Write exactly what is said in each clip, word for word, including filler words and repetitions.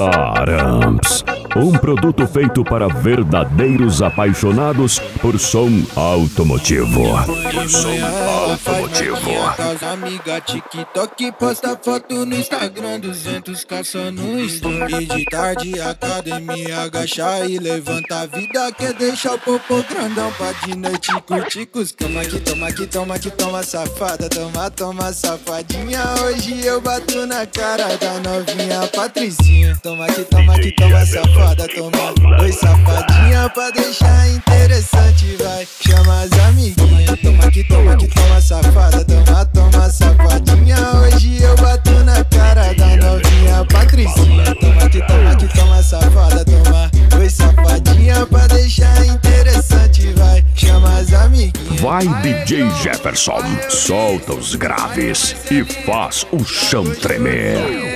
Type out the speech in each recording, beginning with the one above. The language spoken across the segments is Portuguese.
Taramps, um produto feito para verdadeiros apaixonados por som automotivo. Por som automotivo. Amiga TikTok posta foto no Instagram, duzentos caça no story. De tarde academia, agachar e levanta a vida, quer deixar o popô grandão pra de noite curtir com os cama. Que toma, que toma, que toma safada, toma, toma safadinha. Hoje eu bato na cara da novinha Patricinha. Toma, que toma, que toma safada, toma, oi safadinha, pra deixar interessante, vai, chama as amiguinhas. Toma, que toma, que toma safada, toma, toma safadinha. Hoje eu bato na cara da novinha Patricinha. Toma, que toma, que toma safada, toma, oi safadinha, pra deixar interessante, vai, chama as amiguinhas. Vai D J Jefferson, solta os graves e faz o chão tremer.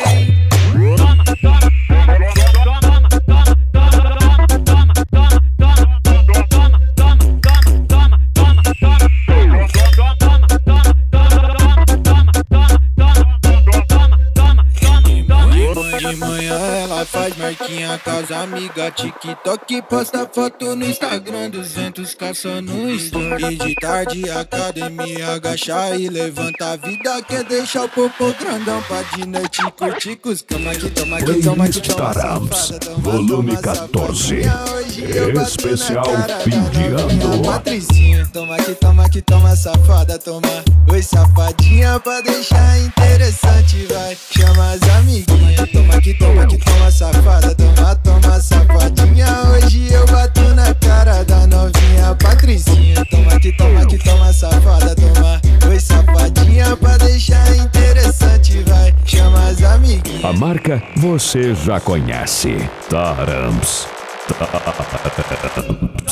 De manhã ela faz marquinha com as amigas TikTok, posta foto no Instagram, duzentos caça no story. De tarde academia, agachar e levanta a vida, quer deixar o popô grandão pra de noite curtir com os cama. Que toma, que toma, que toma Taramps, safada, toma, volume toma quatorze, especial fim de ano. Patricinha, toma, que toma, que toma safada, toma, oi safadinha, pra deixar interessante, vai, chama as amiguinhas. Toma, que toma, que toma safada, toma, toma safadinha. Hoje eu bato na cara da novinha Patricinha. Toma, que toma, que toma safada, toma, oi safadinha, pra deixar interessante, vai, chama as amiguinhas. A marca você já conhece, Taramps. Taramps.